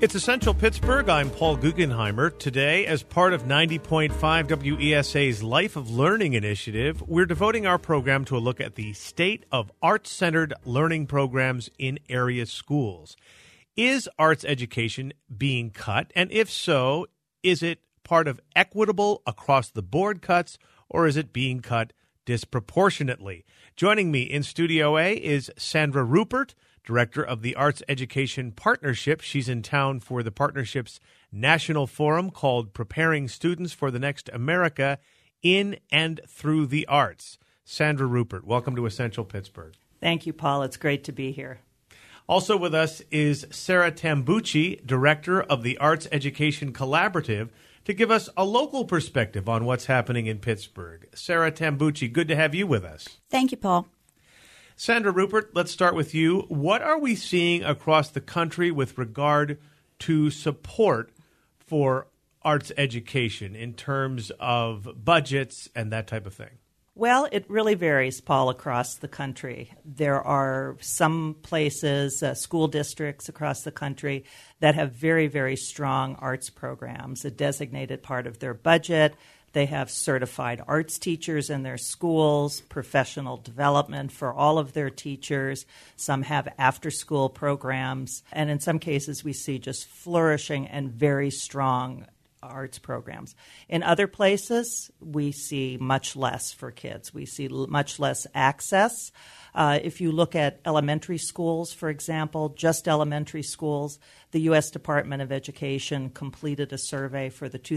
It's Essential Pittsburgh. I'm Paul Guggenheimer. Today, as part of 90.5 WESA's Life of Learning initiative, we're devoting our program to a look at the state of arts-centered learning programs in area schools. Is arts education being cut? And if so, is it part of equitable across-the-board cuts, or is it being cut disproportionately? Joining me in Studio A is Sandra Rupert, Director of the Arts Education Partnership. She's in town for the partnership's national forum called Preparing Students for the Next America in and Through the Arts. Sandra Rupert, welcome to Essential Pittsburgh. Thank you, Paul. It's great to be here. Also with us is Sarah Tambucci, Director of the Arts Education Collaborative, to give us a local perspective on what's happening in Pittsburgh. Sarah Tambucci, good to have you with us. Thank you, Paul. Sandra Rupert, let's start with you. What are we seeing across the country with regard to support for arts education in terms of budgets and that type of thing? Well, it really varies, Paul, across the country. There are some places, school districts across the country that have very, very strong arts programs, a designated part of their budget. They have certified arts teachers in their schools, professional development for all of their teachers. Some have after-school programs. And in some cases, we see just flourishing and very strong arts programs. In other places, we see much less for kids. We see much less access. If you look at elementary schools, for example, just elementary schools, the U.S. Department of Education completed a survey for the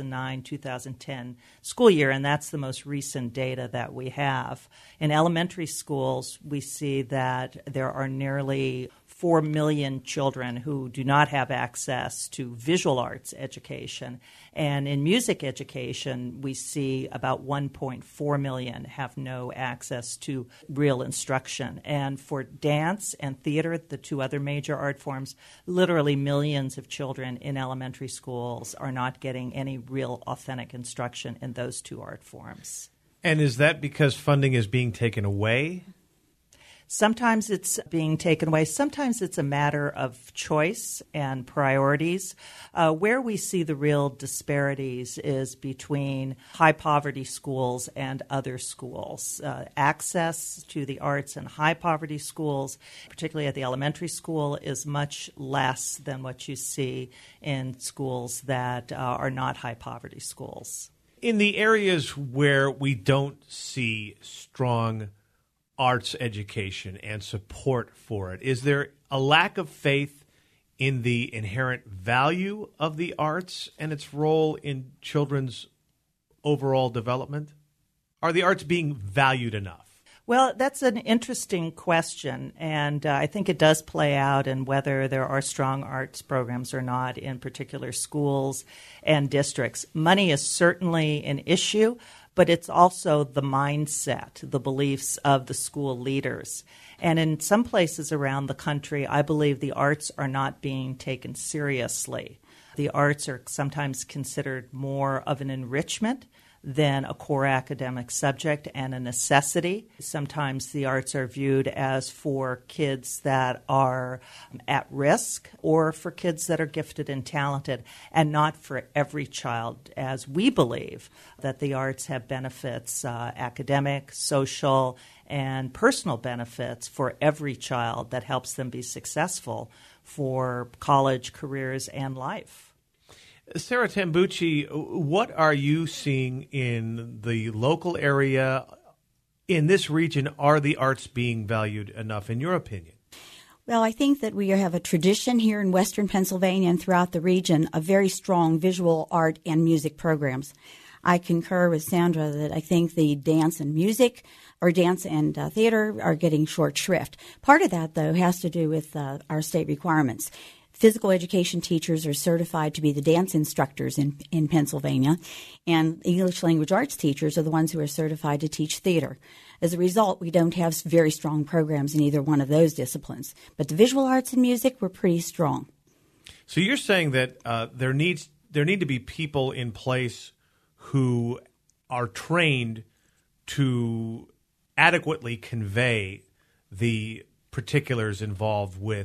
2009-2010 school year, and that's the most recent data that we have. In elementary schools, we see that there are nearly 4 million children who do not have access to visual arts education. And in music education, we see about 1.4 million have no access to real instruction. And for dance and theater, the two other major art forms, literally millions of children in elementary schools are not getting any real authentic instruction in those two art forms. And is that because funding is being taken away? Sometimes it's being taken away. Sometimes it's a matter of choice and priorities. Where we see the real disparities is between high-poverty schools and other schools. Access to the arts in high-poverty schools, particularly at the elementary school, is much less than what you see in schools that are not high-poverty schools. In the areas where we don't see strong arts education and support for it, is there a lack of faith in the inherent value of the arts and its role in children's overall development? Are the arts being valued enough? Well, that's an interesting question, and I think it does play out in whether there are strong arts programs or not in particular schools and districts. Money is certainly an issue, but it's also the mindset, the beliefs of the school leaders. And in some places around the country, I believe the arts are not being taken seriously. The arts are sometimes considered more of an enrichment than a core academic subject and a necessity. Sometimes the arts are viewed as for kids that are at risk or for kids that are gifted and talented, and not for every child, as we believe that the arts have benefits, academic, social, and personal benefits for every child that helps them be successful for college, careers, and life. Sarah Tambucci, what are you seeing in the local area? In this region, are the arts being valued enough, in your opinion? Well, I think that we have a tradition here in Western Pennsylvania and throughout the region of very strong visual art and music programs. I concur with Sandra that I think the dance and music or dance and theater are getting short shrift. Part of that, though, has to do with our state requirements. Physical education teachers are certified to be the dance instructors in Pennsylvania, and English language arts teachers are the ones who are certified to teach theater. As a result, we don't have very strong programs in either one of those disciplines. But the visual arts and music were pretty strong. So you're saying that there need to be people in place who are trained to adequately convey the particulars involved with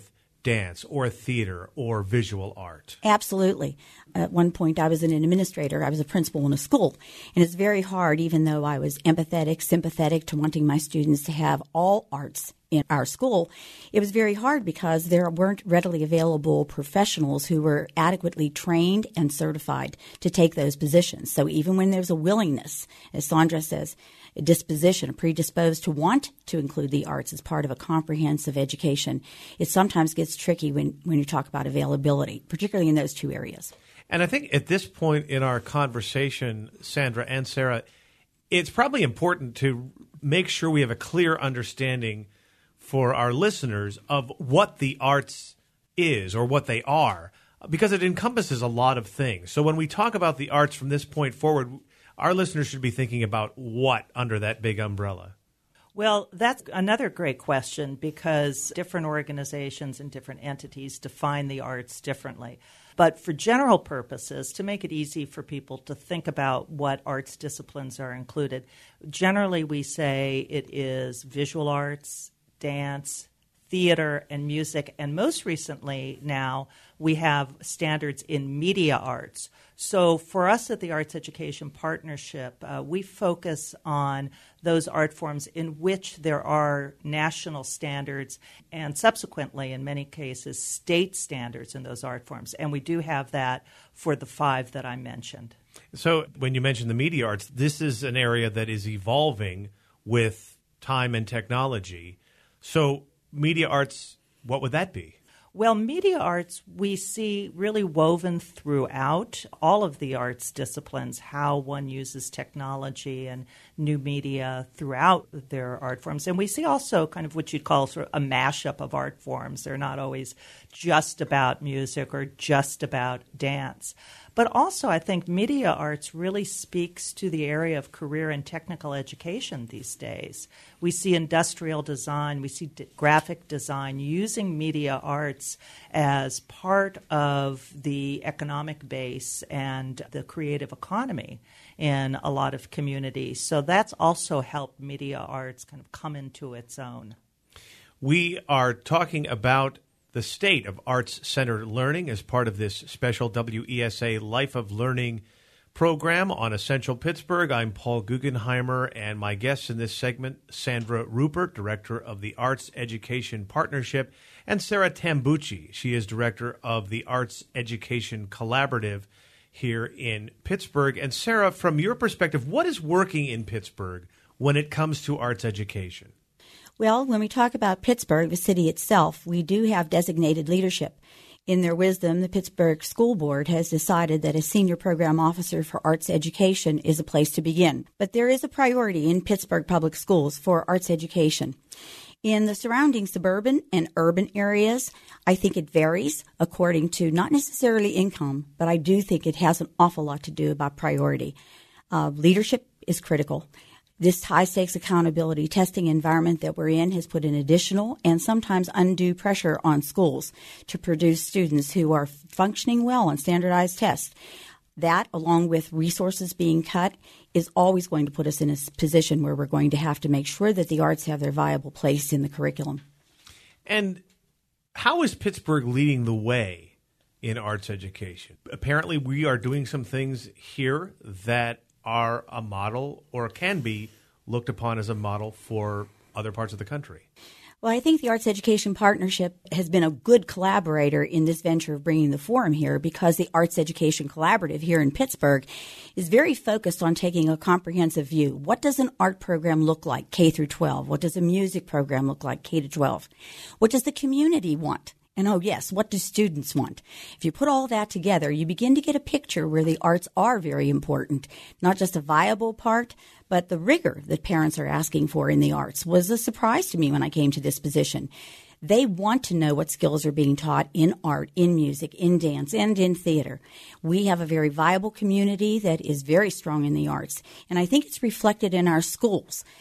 dance or theater or visual art? Absolutely. At one point, I was an administrator. I was a principal in a school. And it's very hard, even though I was empathetic, sympathetic to wanting my students to have all arts in our school, it was very hard because there weren't readily available professionals who were adequately trained and certified to take those positions. So even when there's a willingness, as Sandra says, a disposition, predisposed to want to include the arts as part of a comprehensive education, it sometimes gets tricky when you talk about availability, particularly in those two areas. And I think at this point in our conversation, Sandra and Sarah, it's probably important to make sure we have a clear understanding for our listeners of what the arts is or what they are, because it encompasses a lot of things. So when we talk about the arts from this point forward, our listeners should be thinking about what under that big umbrella. Well, that's another great question because different organizations and different entities define the arts differently. But for general purposes, to make it easy for people to think about what arts disciplines are included, generally we say it is visual arts, dance, theater, and music. And most recently now, we have standards in media arts. So for us at the Arts Education Partnership, we focus on those art forms in which there are national standards and subsequently, in many cases, state standards in those art forms. And we do have that for the 5 that I mentioned. So when you mentioned the media arts, this is an area that is evolving with time and technology. So media arts, what would that be? Well, media arts we see really woven throughout all of the arts disciplines, how one uses technology and new media throughout their art forms. And we see also kind of what you'd call sort of a mashup of art forms. They're not always just about music or just about dance. But also, I think media arts really speaks to the area of career and technical education these days. We see industrial design, we see graphic design using media arts as part of the economic base and the creative economy in a lot of communities. So that's also helped media arts kind of come into its own. We are talking about the state of arts-centered learning as part of this special WESA Life of Learning program on Essential Pittsburgh. I'm Paul Guggenheimer, and my guests in this segment, Sandra Rupert, Director of the Arts Education Partnership, and Sarah Tambucci. She is Director of the Arts Education Collaborative here in Pittsburgh. And Sarah, from your perspective, what is working in Pittsburgh when it comes to arts education? Well, when we talk about Pittsburgh, the city itself, we do have designated leadership. In their wisdom, the Pittsburgh School Board has decided that a senior program officer for arts education is a place to begin. But there is a priority in Pittsburgh Public Schools for arts education. In the surrounding suburban and urban areas, I think it varies according to not necessarily income, but I do think it has an awful lot to do about priority. Leadership is critical. This high-stakes accountability testing environment that we're in has put an additional and sometimes undue pressure on schools to produce students who are functioning well on standardized tests. That, along with resources being cut, is always going to put us in a position where we're going to have to make sure that the arts have their viable place in the curriculum. And how is Pittsburgh leading the way in arts education? Apparently, we are doing some things here that are a model or can be looked upon as a model for other parts of the country. Well, I think the Arts Education Partnership has been a good collaborator in this venture of bringing the forum here because the Arts Education Collaborative here in Pittsburgh is very focused on taking a comprehensive view. What does an art program look like, K through 12? What does a music program look like, K to 12? What does the community want? And oh, yes, what do students want? If you put all that together, you begin to get a picture where the arts are very important. Not just a viable part, but the rigor that parents are asking for in the arts was a surprise to me when I came to this position. They want to know what skills are being taught in art, in music, in dance, and in theater. We have a very viable community that is very strong in the arts, and I think it's reflected in our schools.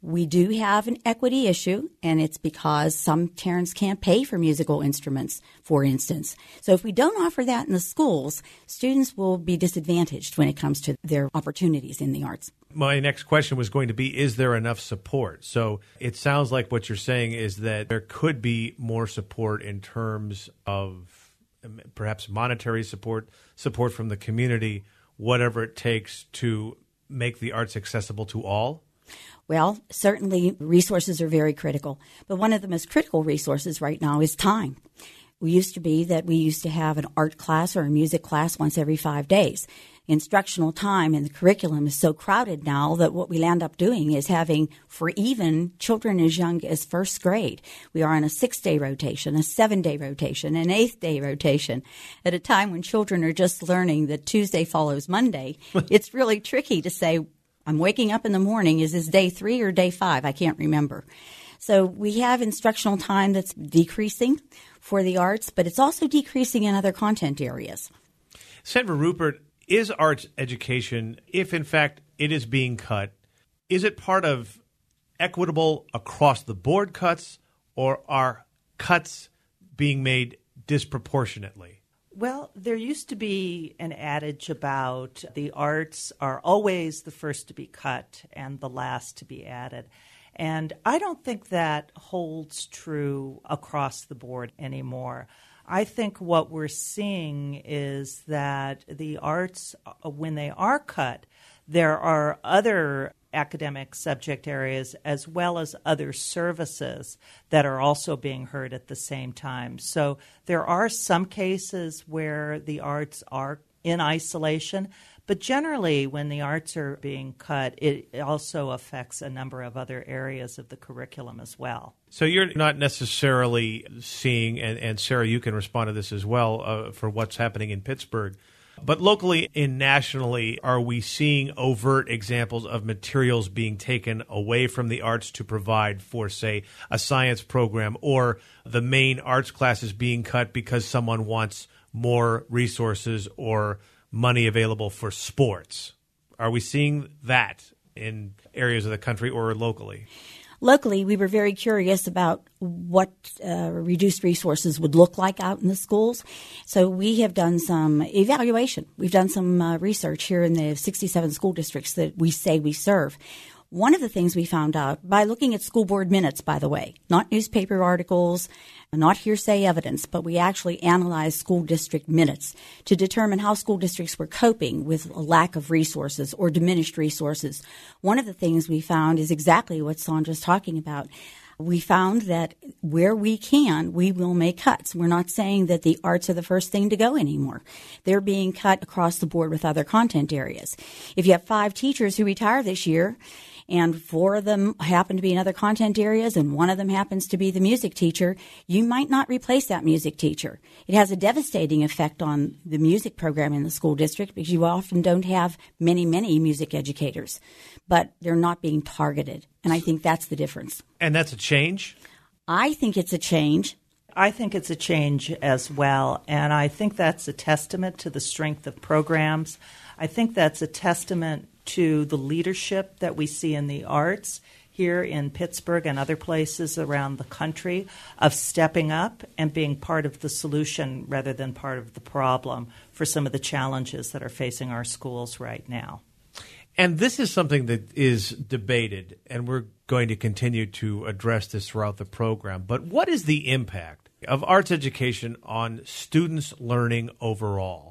We do have an equity issue, and it's because some parents can't pay for musical instruments, for instance. So if we don't offer that in the schools, students will be disadvantaged when it comes to their opportunities in the arts. My next question was going to be, is there enough support? So it sounds like what you're saying is that there could be more support in terms of perhaps monetary support from the community, whatever it takes to make the arts accessible to all? Well, certainly resources are very critical, but one of the most critical resources right now is time. We used to have an art class or a music class once every 5 days. Instructional time in the curriculum is so crowded now that what we end up doing is having, for even children as young as first grade, we are on a 6-day rotation, a 7-day rotation, an 8th-day rotation. At a time when children are just learning that Tuesday follows Monday, it's really tricky to say, I'm waking up in the morning. Is this day 3 or day 5? I can't remember. So we have instructional time that's decreasing for the arts, but it's also decreasing in other content areas. Senator Ruppert, is arts education, if in fact it is being cut, is it part of equitable across-the-board cuts, or are cuts being made disproportionately? Well, there used to be an adage about the arts are always the first to be cut and the last to be added. And I don't think that holds true across the board anymore. I think what we're seeing is that the arts, when they are cut, there are other academic subject areas as well as other services that are also being heard at the same time. So there are some cases where the arts are in isolation, but generally when the arts are being cut, it also affects a number of other areas of the curriculum as well. So you're not necessarily seeing, and Sarah, you can respond to this as well, for what's happening in Pittsburgh, but locally and nationally, are we seeing overt examples of materials being taken away from the arts to provide for, say, a science program, or the main arts classes being cut because someone wants more resources or money available for sports? Are we seeing that in areas of the country or locally? Locally, we were very curious about what reduced resources would look like out in the schools. So we have done some evaluation. We've done some research here in the 67 school districts that we say we serve. One of the things we found out by looking at school board minutes, by the way, not newspaper articles, not hearsay evidence, but we actually analyzed school district minutes to determine how school districts were coping with a lack of resources or diminished resources. One of the things we found is exactly what Sandra's talking about. We found that where we can, we will make cuts. We're not saying that the arts are the first thing to go anymore. They're being cut across the board with other content areas. If you have 5 teachers who retire this year, and 4 of them happen to be in other content areas, and 1 of them happens to be the music teacher, you might not replace that music teacher. It has a devastating effect on the music program in the school district because you often don't have many music educators, but they're not being targeted. And I think that's the difference. And that's a change? I think it's a change. I think it's a change as well, and I think that's a testament to the strength of programs. I think that's a testament to the leadership that we see in the arts here in Pittsburgh and other places around the country of stepping up and being part of the solution rather than part of the problem for some of the challenges that are facing our schools right now. And this is something that is debated, and we're going to continue to address this throughout the program. But what is the impact of arts education on students' learning overall?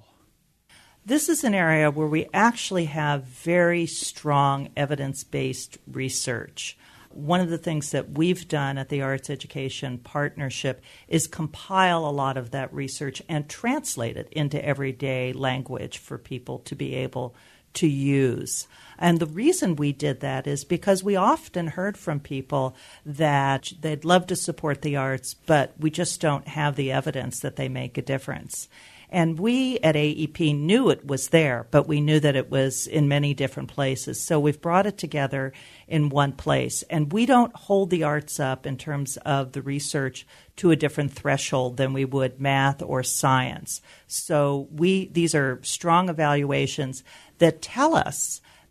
This is an area where we actually have very strong evidence-based research. One of the things that we've done at the Arts Education Partnership is compile a lot of that research and translate it into everyday language for people to be able to use. And the reason we did that is because we often heard from people that they'd love to support the arts, but we just don't have the evidence that they make a difference. And we at AEP knew it was there, but we knew that it was in many different places. So we've brought it together in one place. And we don't hold the arts up in terms of the research to a different threshold than we would math or science. So these are strong evaluations that tell us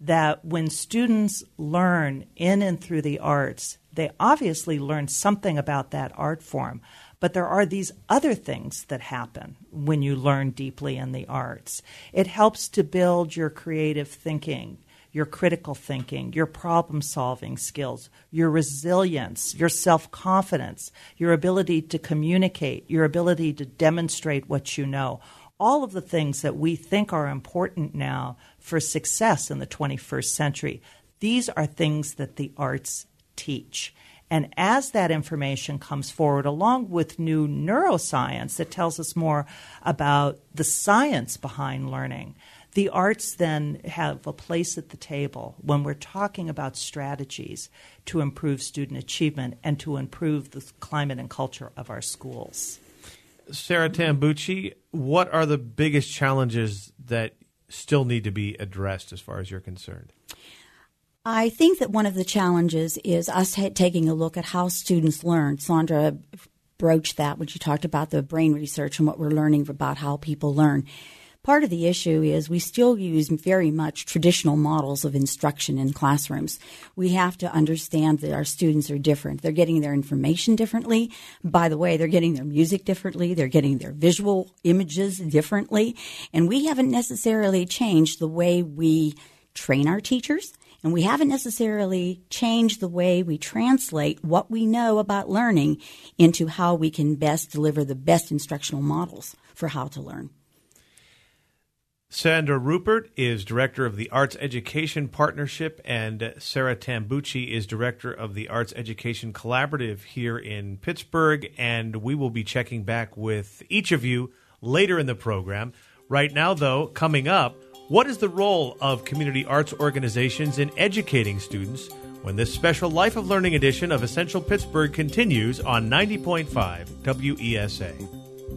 that when students learn in and through the arts, they obviously learn something about that art form. But there are these other things that happen when you learn deeply in the arts. It helps to build your creative thinking, your critical thinking, your problem-solving skills, your resilience, your self-confidence, your ability to communicate, your ability to demonstrate what you know. All of the things that we think are important now for success in the 21st century, these are things that the arts teach. And as that information comes forward, along with new neuroscience that tells us more about the science behind learning, the arts then have a place at the table when we're talking about strategies to improve student achievement and to improve the climate and culture of our schools. Sarah Tambucci, what are the biggest challenges that still need to be addressed as far as you're concerned? I think that one of the challenges is us taking a look at how students learn. Sandra broached that when she talked about the brain research and what we're learning about how people learn. Part of the issue is we still use very much traditional models of instruction in classrooms. We have to understand that our students are different. They're getting their information differently. By the way, they're getting their music differently. They're getting their visual images differently. And we haven't necessarily changed the way we train our teachers. And we haven't necessarily changed the way we translate what we know about learning into how we can best deliver the best instructional models for how to learn. Sandra Rupert is Director of the Arts Education Partnership, and Sarah Tambucci is Director of the Arts Education Collaborative here in Pittsburgh, and we will be checking back with each of you later in the program. Right now, though, coming up, what is the role of community arts organizations in educating students when this special Life of Learning edition of Essential Pittsburgh continues on 90.5 WESA?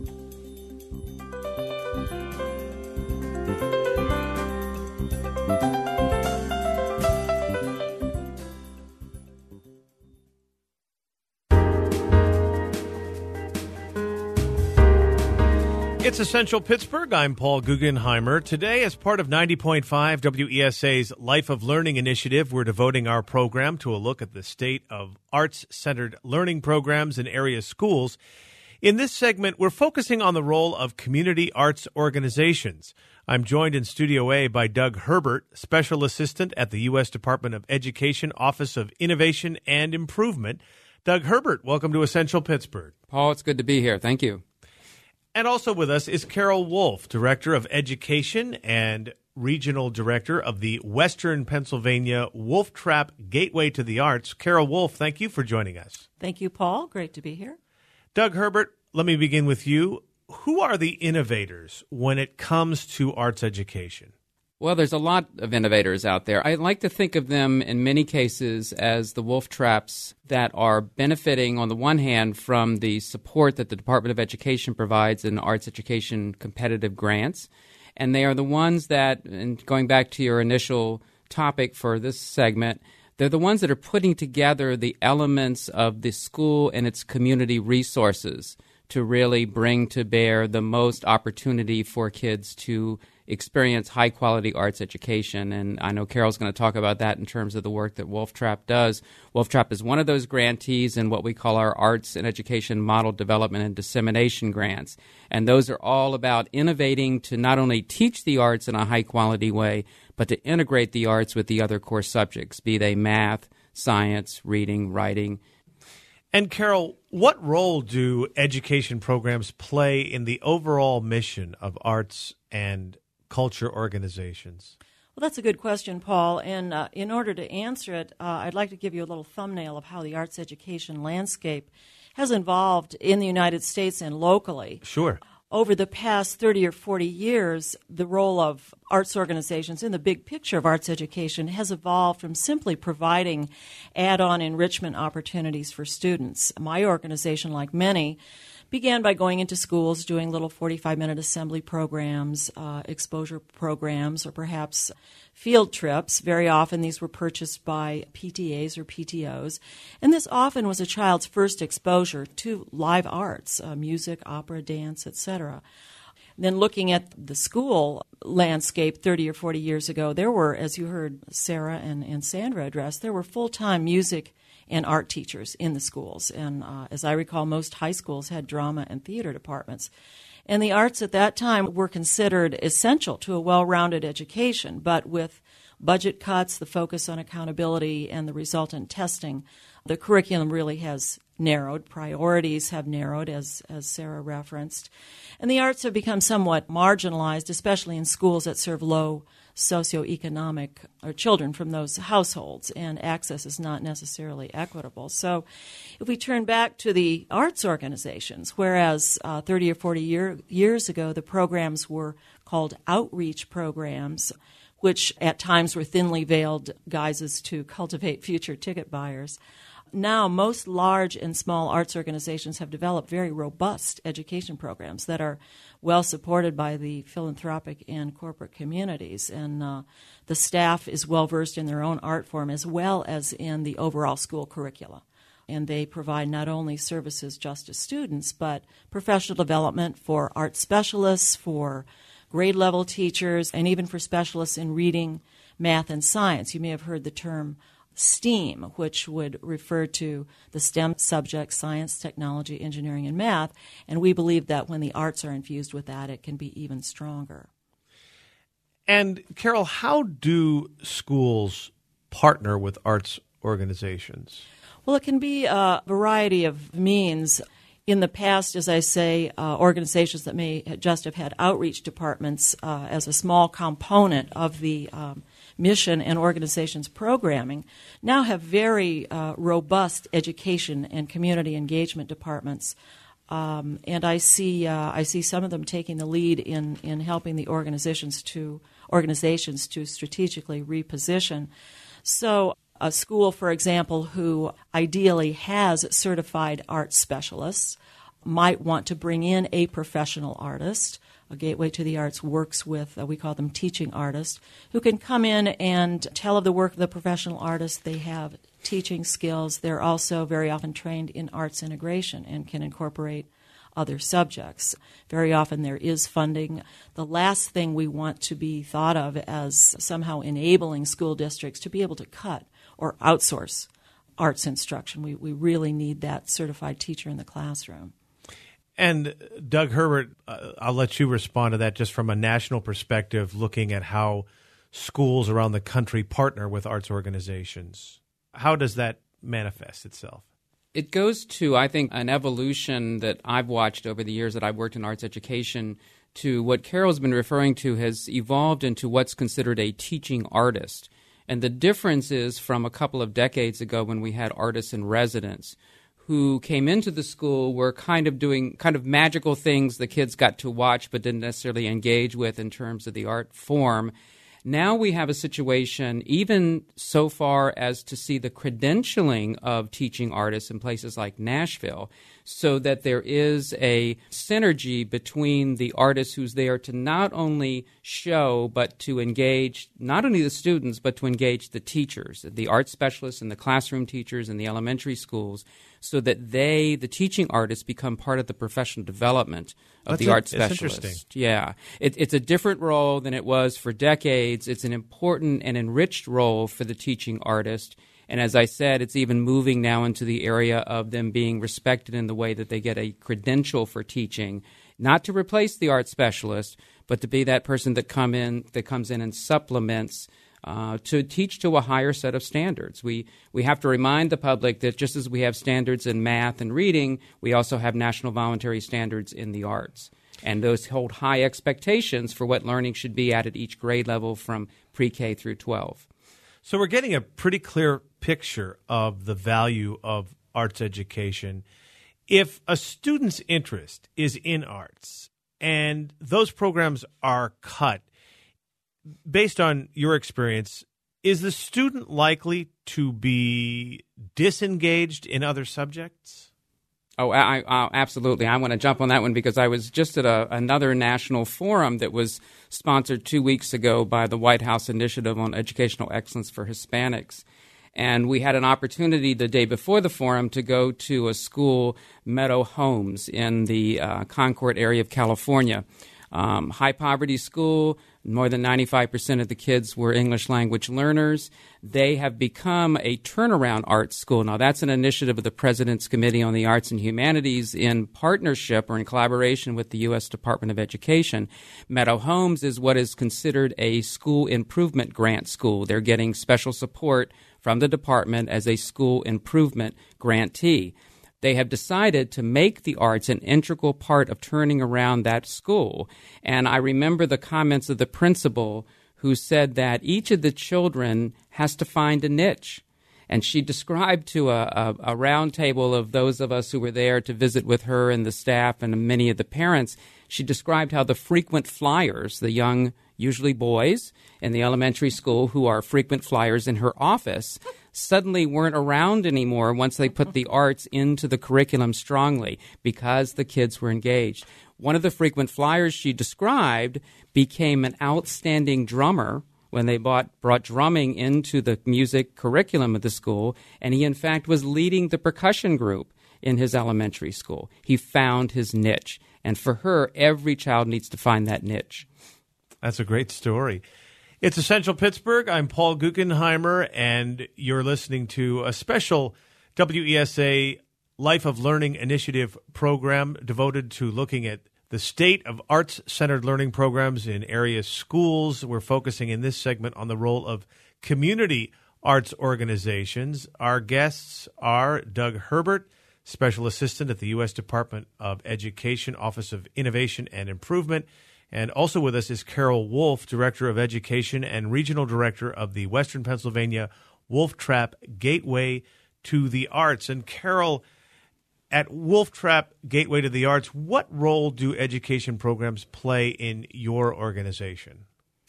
It's Essential Pittsburgh. I'm Paul Guggenheimer. Today, as part of 90.5 WESA's Life of Learning initiative, we're devoting our program to a look at the state of arts-centered learning programs in area schools. In this segment, we're focusing on the role of community arts organizations. I'm joined in Studio A by Doug Herbert, Special Assistant at the U.S. Department of Education, Office of Innovation and Improvement. Doug Herbert, welcome to Essential Pittsburgh. Paul, it's good to be here. Thank you. And also with us is Carol Wolf, Director of Education and Regional Director of the Western Pennsylvania Wolf Trap Gateway to the Arts. Carol Wolf, thank you for joining us. Thank you, Paul. Great to be here. Doug Herbert, let me begin with you. Who are the innovators when it comes to arts education? Well, there's a lot of innovators out there. I like to think of them in many cases as the wolf traps that are benefiting, on the one hand, from the support that the Department of Education provides in arts education competitive grants. And they are the ones that, and going back to your initial topic for this segment, they're the ones that are putting together the elements of the school and its community resources to really bring to bear the most opportunity for kids to experience high-quality arts education. And I know Carol's going to talk about that in terms of the work that Wolf Trap does. Wolf Trap is one of those grantees in what we call our Arts and Education Model Development and Dissemination Grants. And those are all about innovating to not only teach the arts in a high-quality way, but to integrate the arts with the other core subjects, be they math, science, reading, writing. And Carol, what role do education programs play in the overall mission of arts and culture organizations? Well, that's a good question, Paul. And in order to answer it, I'd like to give you a little thumbnail of how the arts education landscape has evolved in the United States and locally. Sure. Over the past 30 or 40 years, the role of arts organizations in the big picture of arts education has evolved from simply providing add-on enrichment opportunities for students. My organization, like many, began by going into schools, doing little 45-minute assembly programs, exposure programs, or perhaps field trips. Very often these were purchased by PTAs or PTOs. And this often was a child's first exposure to live arts, music, opera, dance, etc. Then looking at the school landscape 30 or 40 years ago, there were, as you heard Sarah and Sandra address, there were full-time music and art teachers in the schools. And as I recall, most high schools had drama and theater departments. And the arts at that time were considered essential to a well-rounded education, but with budget cuts, the focus on accountability, and the resultant testing, the curriculum really has narrowed. Priorities have narrowed, as Sarah referenced. And the arts have become somewhat marginalized, especially in schools that serve low socioeconomic or children from those households, and access is not necessarily equitable. So if we turn back to the arts organizations, whereas 30 or 40 years ago the programs were called outreach programs, which at times were thinly veiled guises to cultivate future ticket buyers. Now, most large and small arts organizations have developed very robust education programs that are well supported by the philanthropic and corporate communities. And the staff is well versed in their own art form as well as in the overall school curricula. And they provide not only services just to students, but professional development for art specialists, for grade level teachers, and even for specialists in reading, math, and science. You may have heard the term STEAM, which would refer to the STEM subjects, science, technology, engineering, and math. And we believe that when the arts are infused with that, it can be even stronger. And Carol, how do schools partner with arts organizations? Well, it can be a variety of means. In the past, as I say, organizations that may just have had outreach departments as a small component of the mission and organization's programming now have very robust education and community engagement departments. And I see some of them taking the lead in helping the organizations to strategically reposition. So a school, for example, who ideally has certified art specialists might want to bring in a professional artist. A Gateway to the Arts works with, we call them teaching artists, who can come in and tell of the work of the professional artist. They have teaching skills. They're also very often trained in arts integration and can incorporate other subjects. Very often there is funding. The last thing we want to be thought of as somehow enabling school districts to be able to cut or outsource arts instruction. We really need that certified teacher in the classroom. And Doug Herbert, I'll let you respond to that just from a national perspective, looking at how schools around the country partner with arts organizations. How does that manifest itself? It goes to, I think, an evolution that I've watched over the years that I've worked in arts education to what Carol's been referring to has evolved into what's considered a teaching artist. And the difference is from a couple of decades ago when we had artists in residence who came into the school, were kind of doing kind of magical things the kids got to watch but didn't necessarily engage with in terms of the art form. Now we have a situation even so far as to see the credentialing of teaching artists in places like Nashville, so that there is a synergy between the artist who's there to not only show but to engage not only the students but to engage the teachers, the art specialists and the classroom teachers in the elementary schools, so that the teaching artists, become part of the professional development of the art specialist. That's interesting. Yeah. It's a different role than it was for decades. It's an important and enriched role for the teaching artist. And as I said, it's even moving now into the area of them being respected in the way that they get a credential for teaching, not to replace the art specialist, but to be that person that comes in and supplements to teach to a higher set of standards. We have to remind the public that just as we have standards in math and reading, we also have national voluntary standards in the arts. And those hold high expectations for what learning should be at each grade level from pre-K through 12. So we're getting a pretty clear picture of the value of arts education. If a student's interest is in arts and those programs are cut, based on your experience, is the student likely to be disengaged in other subjects? Oh, absolutely. I want to jump on that one because I was just at another national forum that was sponsored 2 weeks ago by the White House Initiative on Educational Excellence for Hispanics. And we had an opportunity the day before the forum to go to a school, Meadow Homes, in the Concord area of California. High poverty school, more than 95% of the kids were English language learners. They have become a turnaround arts school. Now, that's an initiative of the President's Committee on the Arts and Humanities in partnership or in collaboration with the U.S. Department of Education. Meadow Homes is what is considered a school improvement grant school. They're getting special support from the department as a school improvement grantee. They have decided to make the arts an integral part of turning around that school. And I remember the comments of the principal who said that each of the children has to find a niche. And she described to a round table of those of us who were there to visit with her and the staff and many of the parents, she described how the frequent flyers, the young, usually boys in the elementary school who are frequent flyers in her office, suddenly weren't around anymore once they put the arts into the curriculum strongly because the kids were engaged. One of the frequent flyers she described became an outstanding drummer when they brought drumming into the music curriculum of the school, and he, in fact, was leading the percussion group in his elementary school. He found his niche, and for her, every child needs to find that niche. That's a great story. It's Essential Pittsburgh. I'm Paul Guggenheimer, and you're listening to a special WESA Life of Learning Initiative program devoted to looking at the state of arts-centered learning programs in area schools. We're focusing in this segment on the role of community arts organizations. Our guests are Doug Herbert, Special Assistant at the U.S. Department of Education, Office of Innovation and Improvement. And also with us is Carol Wolf, Director of Education and Regional Director of the Western Pennsylvania Wolf Trap Gateway to the Arts. And Carol, at Wolf Trap Gateway to the Arts, what role do education programs play in your organization?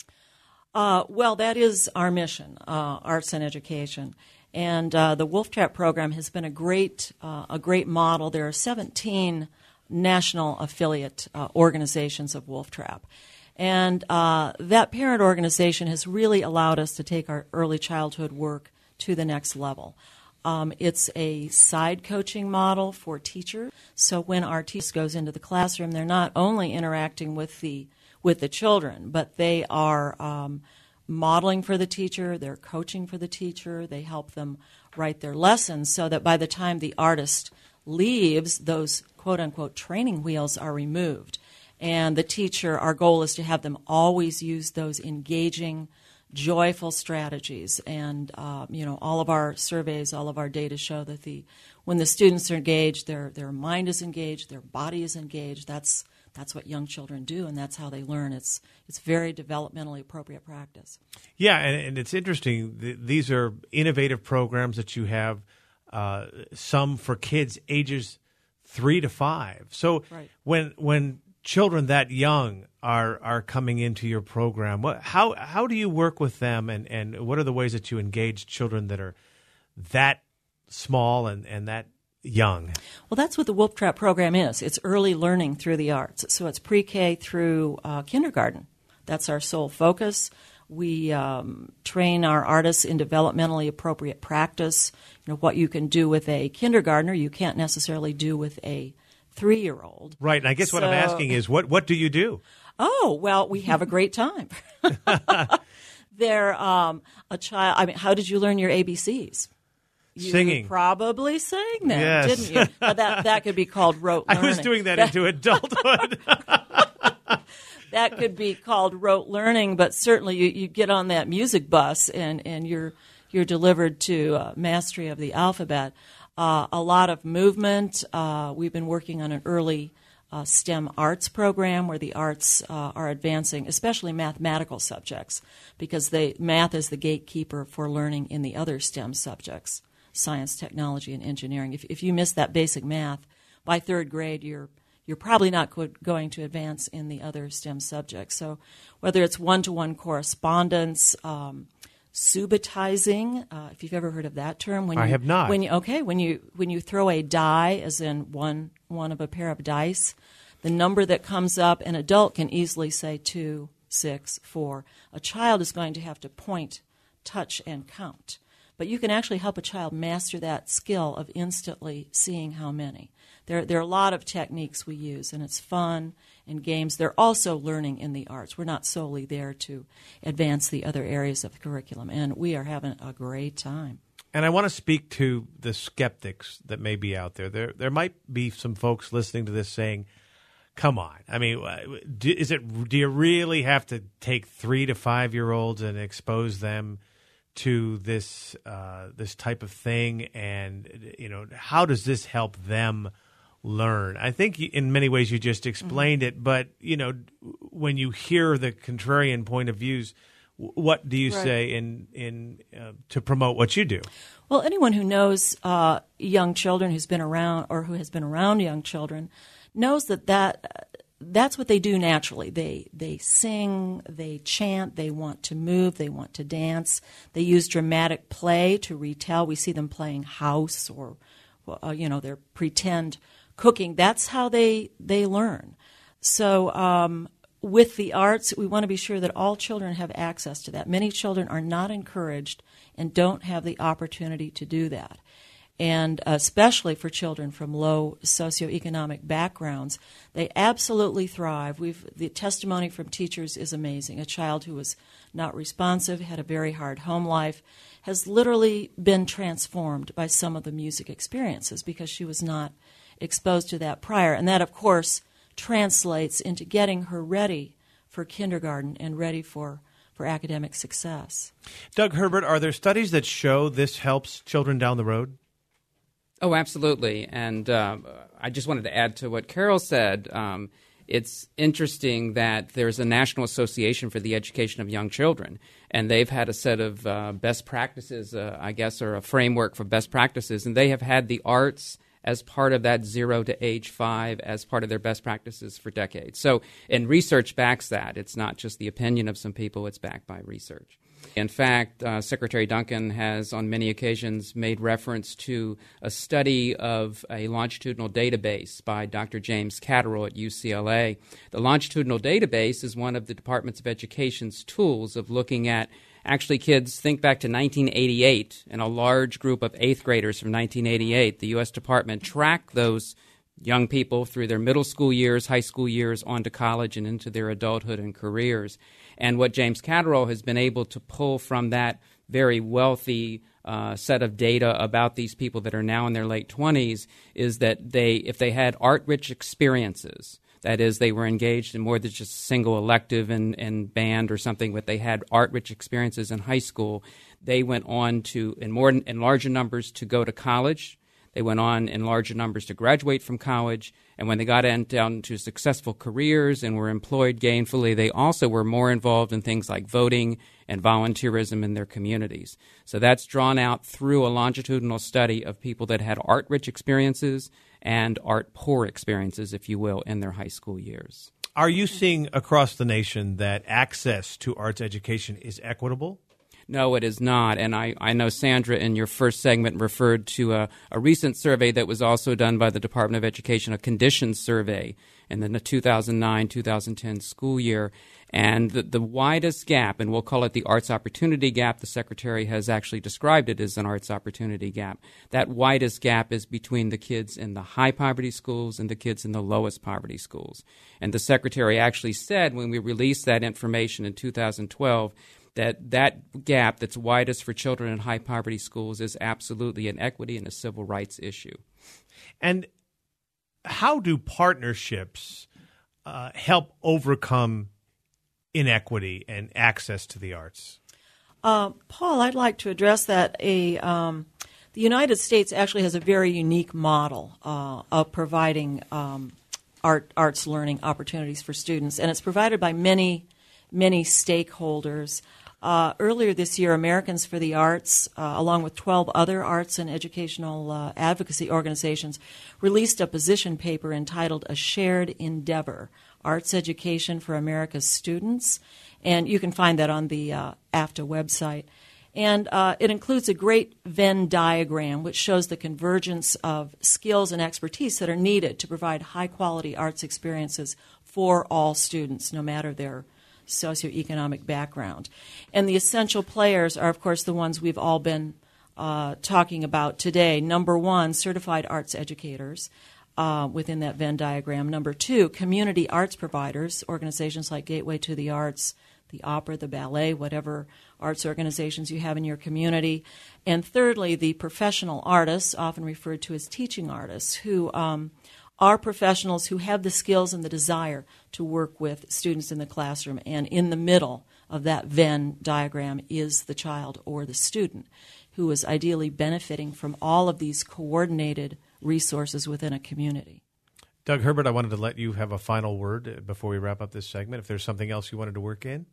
Well, that is our mission, arts and education. And the Wolf Trap program has been a great model. There are 17 national affiliate organizations of Wolf Trap. And that parent organization has really allowed us to take our early childhood work to the next level. It's a side coaching model for teachers. So when our teacher goes into the classroom, they're not only interacting with the children, but they are modeling for the teacher, they're coaching for the teacher, they help them write their lessons so that by the time the artist leaves, those quote-unquote training wheels are removed. And the teacher, our goal is to have them always use those engaging, joyful strategies. And, all of our surveys, all of our data show that when the students are engaged, their mind is engaged, their body is engaged. That's what young children do, and that's how they learn. It's very developmentally appropriate practice. Yeah, and it's interesting. These are innovative programs that you have, some for kids ages 3 to 5. So right. when children that young are coming into your program, how do you work with them, and what are the ways that you engage children that are that small and that young? Well, that's what the Wolf Trap program is. It's early learning through the arts. So it's pre-K through kindergarten. That's our sole focus. We train our artists in developmentally appropriate practice. What you can do with a kindergartner, you can't necessarily do with a 3-year-old. Right, and I guess what I'm asking is, what do you do? Oh, well, we have a great time. They're a child. I mean, how did you learn your ABCs? You Singing. Probably sang them, yes. didn't you? Now that could be called rote learning. I was doing that into adulthood. That could be called rote learning, but certainly you get on that music bus and you're delivered to mastery of the alphabet. A lot of movement. We've been working on an early STEM arts program where the arts are advancing, especially mathematical subjects, because math is the gatekeeper for learning in the other STEM subjects, science, technology, and engineering. If you miss that basic math, by 3rd grade, you're probably not going to advance in the other STEM subjects. So whether it's one-to-one correspondence, subitizing, if you've ever heard of that term. I have not. When you throw a die, as in one of a pair of dice, the number that comes up, an adult can easily say 2, 6, 4. A child is going to have to point, touch, and count. but you can actually help a child master that skill of instantly seeing how many. There are a lot of techniques we use, and it's fun and games. They're also learning in the arts. We're not solely there to advance the other areas of the curriculum, and we are having a great time. And I want to speak to the skeptics that may be out there. There might be some folks listening to this saying, come on. I mean, do you really have to take 3 to 5 year olds and expose them to this type of thing? And, how does this help them learn? I think in many ways you just explained it, but, when you hear the contrarian point of views, what do you say in to promote what you do? Well, anyone who knows young children, who's been around or who has been around young children, knows that's what they do naturally. They sing, they chant, they want to move, they want to dance. They use dramatic play to retell. We see them playing house or their pretend cooking. That's how they learn. So with the arts, we want to be sure that all children have access to that. Many children are not encouraged and don't have the opportunity to do that. And especially for children from low socioeconomic backgrounds, they absolutely thrive. The testimony from teachers is amazing. A child who was not responsive, had a very hard home life, has literally been transformed by some of the music experiences because she was not exposed to that prior. And that, of course, translates into getting her ready for kindergarten and ready for academic success. Doug Herbert, are there studies that show this helps children down the road? Oh, absolutely. And I just wanted to add to what Carol said. It's interesting that there's a National Association for the Education of Young Children, and they've had a set of best practices, or a framework for best practices, and they have had the arts as part of that 0 to age 5 as part of their best practices for decades. So, and research backs that. It's not just the opinion of some people, it's backed by research. In fact, Secretary Duncan has on many occasions made reference to a study of a longitudinal database by Dr. James Catterall at UCLA. The longitudinal database is one of the Departments of Education's tools of looking at actually kids. Think back to 1988, and a large group of 8th graders from 1988. The U.S. Department tracked those young people through their middle school years, high school years, on to college and into their adulthood and careers. And what James Catterall has been able to pull from that very wealthy set of data about these people that are now in their late 20s is that if they had art-rich experiences, that is, they were engaged in more than just a single elective and band or something, but they had art-rich experiences in high school, they went on to, in larger numbers, to go to college. They went on in larger numbers to graduate from college, and when they got down to successful careers and were employed gainfully, they also were more involved in things like voting and volunteerism in their communities. So that's drawn out through a longitudinal study of people that had art-rich experiences and art-poor experiences, if you will, in their high school years. Are you seeing across the nation that access to arts education is equitable? No, it is not. And I know, Sandra, in your first segment referred to a recent survey that was also done by the Department of Education, a conditions survey in the 2009-2010 school year. And the widest gap, and we'll call it the arts opportunity gap, the Secretary has actually described it as an arts opportunity gap. That widest gap is between the kids in the high poverty schools and the kids in the lowest poverty schools. And the Secretary actually said when we released that information in 2012 that gap that's widest for children in high poverty schools is absolutely an equity and a civil rights issue. And how do partnerships help overcome inequity and access to the arts? Paul, I'd like to address that. The United States actually has a very unique model of providing arts learning opportunities for students, and it's provided by many stakeholders. Earlier this year, Americans for the Arts, along with 12 other arts and educational advocacy organizations, released a position paper entitled A Shared Endeavor, Arts Education for America's Students. And you can find that on the AFTA website. And it includes a great Venn diagram which shows the convergence of skills and expertise that are needed to provide high-quality arts experiences for all students, no matter their socioeconomic background. And the essential players are, of course, the ones we've all been talking about today. Number one, certified arts educators within that Venn diagram. Number two, community arts providers, organizations like Gateway to the Arts, the opera, the ballet, whatever arts organizations you have in your community. And thirdly, the professional artists, often referred to as teaching artists, who are professionals who have the skills and the desire to work with students in the classroom. And in the middle of that Venn diagram is the child or the student, who is ideally benefiting from all of these coordinated resources within a community. Doug Herbert, I wanted to let you have a final word before we wrap up this segment. If there's something else you wanted to work in?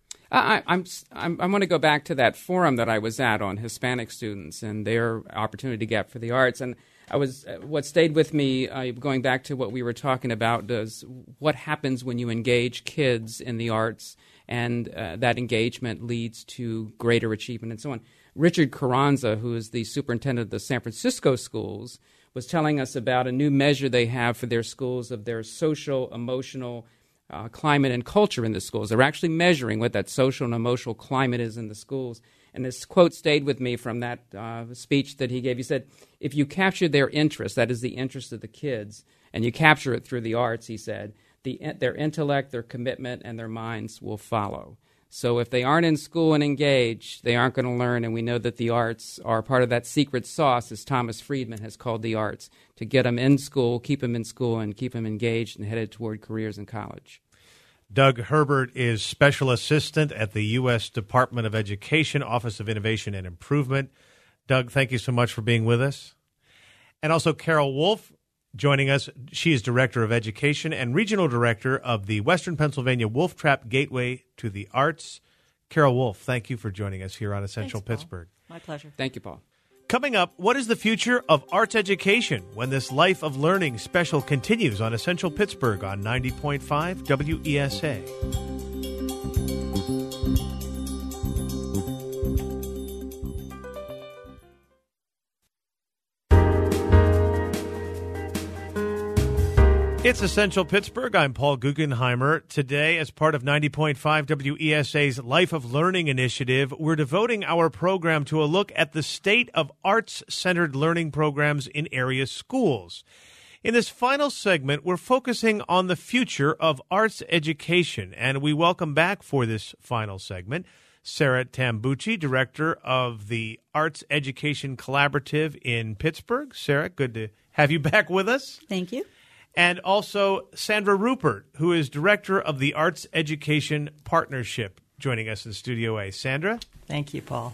I want to go back to that forum that I was at on Hispanic students and their opportunity to get for the arts. And what stayed with me, going back to what we were talking about, is what happens when you engage kids in the arts, and that engagement leads to greater achievement and so on. Richard Carranza, who is the superintendent of the San Francisco schools, was telling us about a new measure they have for their schools of their social, emotional climate and culture in the schools. They're actually measuring what that social and emotional climate is in the schools. And this quote stayed with me from that speech that he gave. He said, if you capture their interest, that is the interest of the kids, and you capture it through the arts, he said, their intellect, their commitment, and their minds will follow. So if they aren't in school and engaged, they aren't going to learn, and we know that the arts are part of that secret sauce, as Thomas Friedman has called the arts, to get them in school, keep them in school, and keep them engaged and headed toward careers in college. Doug Herbert is Special Assistant at the U.S. Department of Education, Office of Innovation and Improvement. Doug, thank you so much for being with us. And also Carol Wolf joining us. She is Director of Education and Regional Director of the Western Pennsylvania Wolf Trap Gateway to the Arts. Carol Wolf, thank you for joining us here on Essential Pittsburgh. My pleasure. Thank you, Paul. Coming up, what is the future of arts education when this Life of Learning special continues on Essential Pittsburgh on 90.5 WESA? It's Essential Pittsburgh. I'm Paul Guggenheimer. Today, as part of 90.5 WESA's Life of Learning initiative, we're devoting our program to a look at the state of arts-centered learning programs in area schools. In this final segment, we're focusing on the future of arts education, and we welcome back for this final segment Sarah Tambucci, Director of the Arts Education Collaborative in Pittsburgh. Sarah, good to have you back with us. Thank you. And also Sandra Rupert, who is Director of the Arts Education Partnership, joining us in Studio A. Sandra? Thank you, Paul.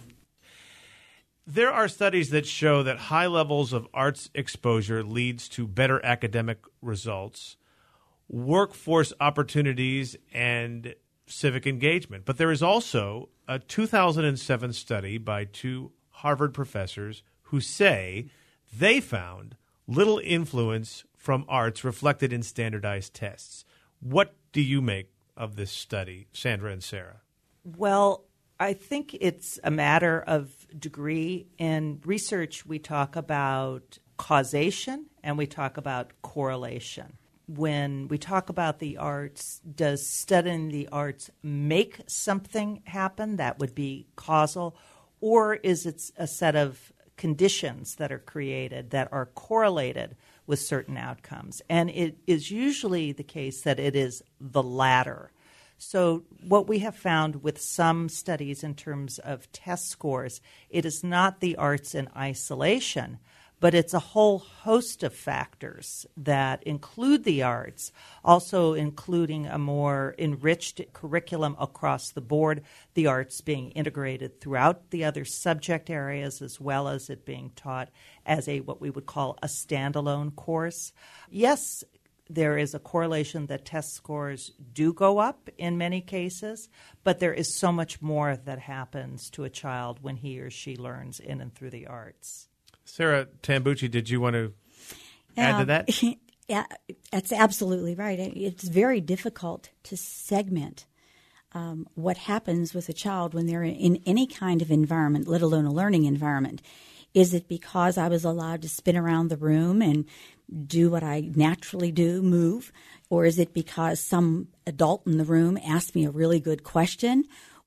There are studies that show that high levels of arts exposure leads to better academic results, workforce opportunities, and civic engagement. But there is also a 2007 study by two Harvard professors who say they found little influence from arts reflected in standardized tests. What do you make of this study, Sandra and Sarah? Well, I think it's a matter of degree. In research, we talk about causation and we talk about correlation. When we talk about the arts, does studying the arts make something happen? That would be causal. Or is it a set of conditions that are created that are correlated with certain outcomes? And it is usually the case that it is the latter. So what we have found with some studies in terms of test scores, it is not the arts in isolation, but it's a whole host of factors that include the arts, also including a more enriched curriculum across the board, the arts being integrated throughout the other subject areas, as well as it being taught as what we would call a standalone course. Yes, there is a correlation that test scores do go up in many cases, but there is so much more that happens to a child when he or she learns in and through the arts. Sarah Tambucci, did you want to add to that? Yeah, that's absolutely right. It's very difficult to segment what happens with a child when they're in any kind of environment, let alone a learning environment. Is it because I was allowed to spin around the room and do what I naturally do, move? Or is it because some adult in the room asked me a really good question?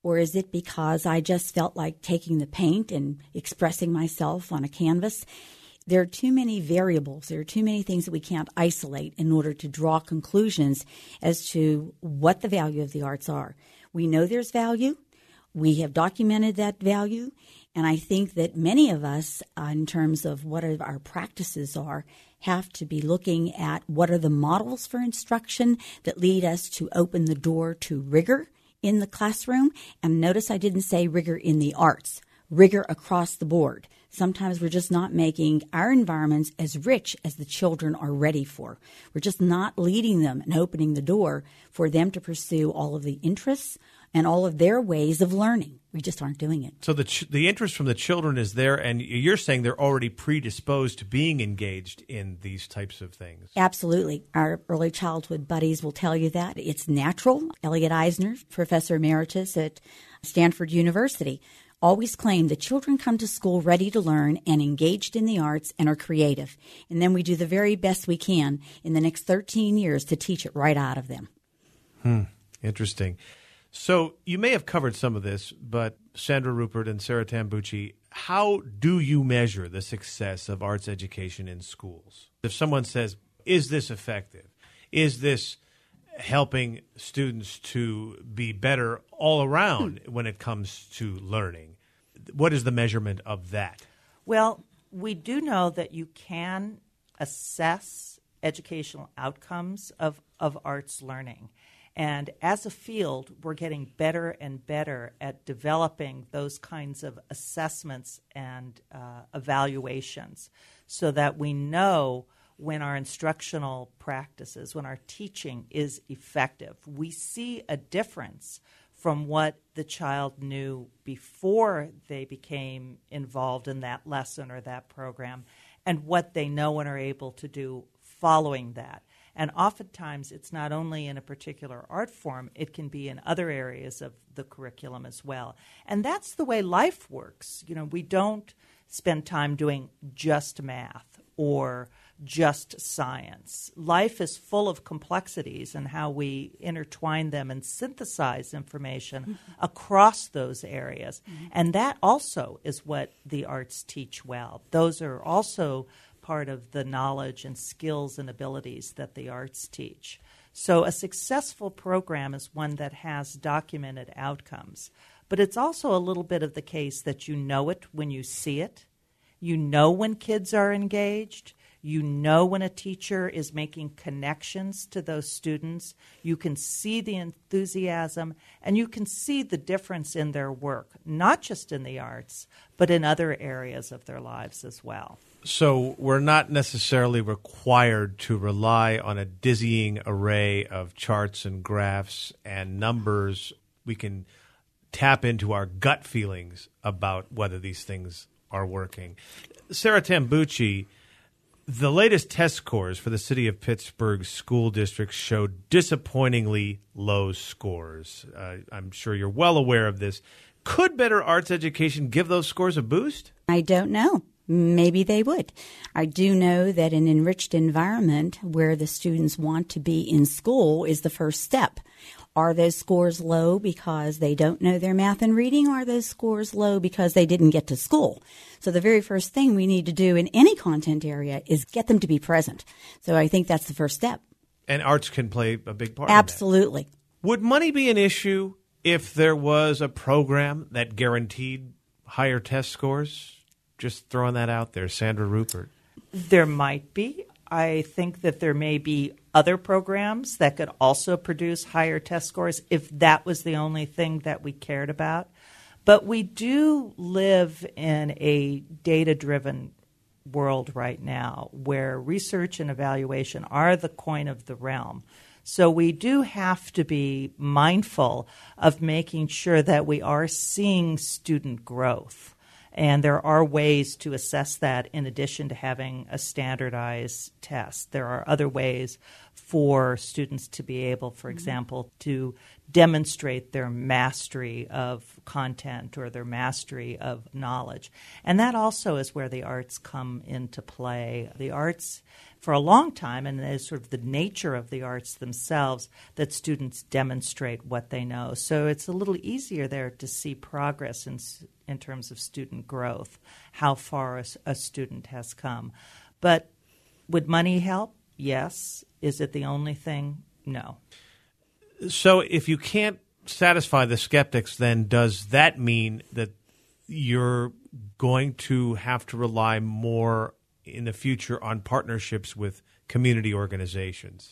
Or is it because I just felt like taking the paint and expressing myself on a canvas? There are too many variables. There are too many things that we can't isolate in order to draw conclusions as to what the value of the arts are. We know there's value. We have documented that value. And I think that many of us, in terms of what our practices are, have to be looking at what are the models for instruction that lead us to open the door to rigor in the classroom. And notice I didn't say rigor in the arts, rigor across the board. Sometimes we're just not making our environments as rich as the children are ready for. We're just not leading them and opening the door for them to pursue all of the interests and all of their ways of learning. We just aren't doing it. So the interest from the children is there, and you're saying they're already predisposed to being engaged in these types of things. Absolutely. Our early childhood buddies will tell you that. It's natural. Elliot Eisner, professor emeritus at Stanford University, always claimed that children come to school ready to learn and engaged in the arts and are creative. And then we do the very best we can in the next 13 years to teach it right out of them. Interesting. So you may have covered some of this, but Sandra Rupert and Sarah Tambucci, how do you measure the success of arts education in schools? If someone says, is this effective? Is this helping students to be better all around when it comes to learning? What is the measurement of that? Well, we do know that you can assess educational outcomes of arts learning. And as a field, we're getting better and better at developing those kinds of assessments and evaluations so that we know when our instructional practices, when our teaching is effective. We see a difference from what the child knew before they became involved in that lesson or that program and what they know and are able to do following that. And oftentimes it's not only in a particular art form, it can be in other areas of the curriculum as well. And that's the way life works. You know, we don't spend time doing just math or just science. Life is full of complexities and how we intertwine them and synthesize information across those areas. And that also is what the arts teach well. Those are also part of the knowledge and skills and abilities that the arts teach. So a successful program is one that has documented outcomes. But it's also a little bit of the case that you know it when you see it. You know when kids are engaged. You know when a teacher is making connections to those students. You can see the enthusiasm, and you can see the difference in their work, not just in the arts, but in other areas of their lives as well. So we're not necessarily required to rely on a dizzying array of charts and graphs and numbers. We can tap into our gut feelings about whether these things are working. Sarah Tambucci, the latest test scores for the City of Pittsburgh school districts showed disappointingly low scores. I'm sure you're well aware of this. Could better arts education give those scores a boost? I don't know. Maybe they would. I do know that an enriched environment where the students want to be in school is the first step. Are those scores low because they don't know their math and reading, or are those scores low because they didn't get to school? So the very first thing we need to do in any content area is get them to be present. So I think that's the first step. And arts can play a big part Absolutely. in that. Would money be an issue if there was a program that guaranteed higher test scores? Just throwing that out there, Sandra Rupert. There might be. I think that there may be other programs that could also produce higher test scores if that was the only thing that we cared about. But we do live in a data-driven world right now where research and evaluation are the coin of the realm. So we do have to be mindful of making sure that we are seeing student growth. And there are ways to assess that in addition to having a standardized test. There are other ways for students to be able, for example, to demonstrate their mastery of content or their mastery of knowledge. And that also is where the arts come into play. The arts, for a long time, and it's sort of the nature of the arts themselves, that students demonstrate what they know. So it's a little easier there to see progress in terms of student growth, how far a student has come. But would money help? Yes. Is it the only thing? No. So if you can't satisfy the skeptics, then does that mean that you're going to have to rely more in the future on partnerships with community organizations?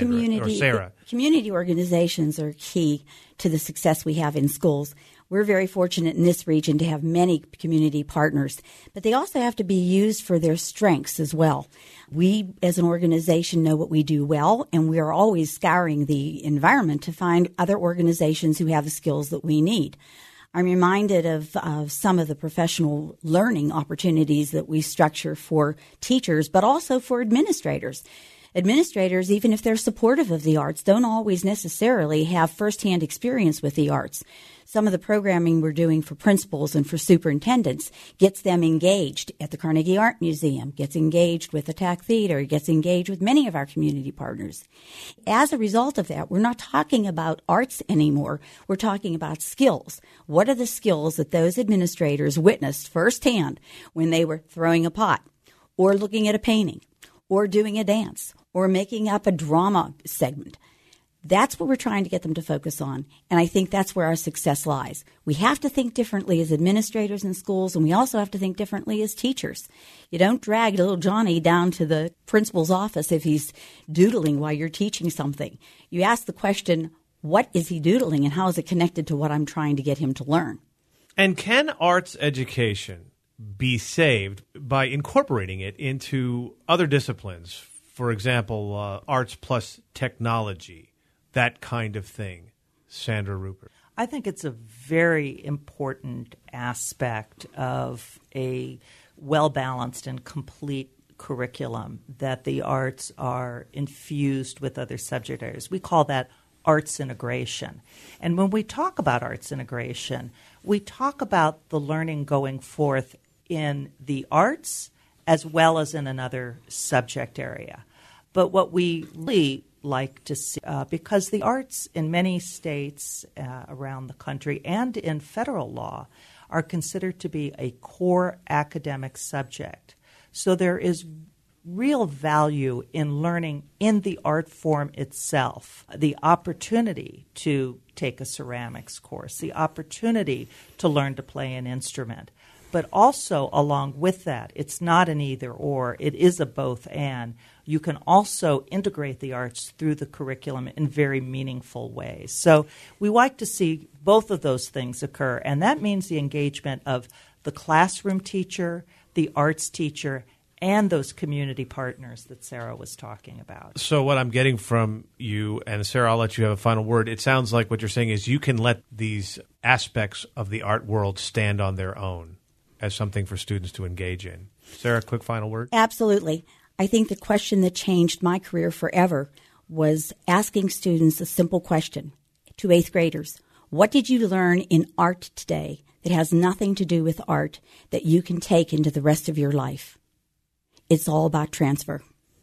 Sarah? Community organizations are key to the success we have in schools. We're very fortunate in this region to have many community partners, but they also have to be used for their strengths as well. We, as an organization, know what we do well, and we are always scouring the environment to find other organizations who have the skills that we need. I'm reminded of some of the professional learning opportunities that we structure for teachers, but also for administrators. Administrators, even if they're supportive of the arts, don't always necessarily have firsthand experience with the arts. Some of the programming we're doing for principals and for superintendents gets them engaged at the Carnegie Art Museum, gets engaged with the TAC Theater, gets engaged with many of our community partners. As a result of that, we're not talking about arts anymore. We're talking about skills. What are the skills that those administrators witnessed firsthand when they were throwing a pot or looking at a painting or doing a dance or making up a drama segment? That's what we're trying to get them to focus on, and I think that's where our success lies. We have to think differently as administrators in schools, and we also have to think differently as teachers. You don't drag little Johnny down to the principal's office if he's doodling while you're teaching something. You ask the question, what is he doodling, and how is it connected to what I'm trying to get him to learn? And can arts education be saved by incorporating it into other disciplines? For example, arts plus technology. That kind of thing. Sandra Rupert. I think it's a very important aspect of a well-balanced and complete curriculum that the arts are infused with other subject areas. We call that arts integration. And when we talk about arts integration, we talk about the learning going forth in the arts as well as in another subject area. But what we really like to see, because the arts in many states around the country and in federal law are considered to be a core academic subject. So there is real value in learning in the art form itself, the opportunity to take a ceramics course, the opportunity to learn to play an instrument. But also along with that, it's not an either or, it is a both and. You can also integrate the arts through the curriculum in very meaningful ways. So we like to see both of those things occur, and that means the engagement of the classroom teacher, the arts teacher, and those community partners that Sarah was talking about. So what I'm getting from you, and Sarah, I'll let you have a final word. It sounds like what you're saying is you can let these aspects of the art world stand on their own as something for students to engage in. Sarah, quick final word? Absolutely. I think the question that changed my career forever was asking students a simple question to eighth graders. What did you learn in art today that has nothing to do with art that you can take into the rest of your life? It's all about transfer.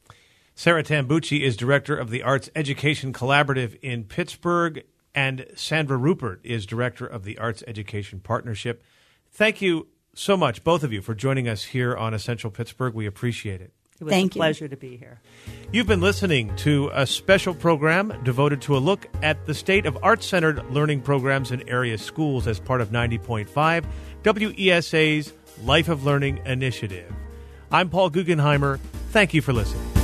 Sarah Tambucci is director of the Arts Education Collaborative in Pittsburgh, and Sandra Rupert is director of the Arts Education Partnership. Thank you so much, both of you, for joining us here on Essential Pittsburgh. We appreciate it. It was a pleasure to be here. You've been listening to a special program devoted to a look at the state of art-centered learning programs in area schools as part of 90.5 WESA's Life of Learning initiative. I'm Paul Guggenheimer. Thank you for listening.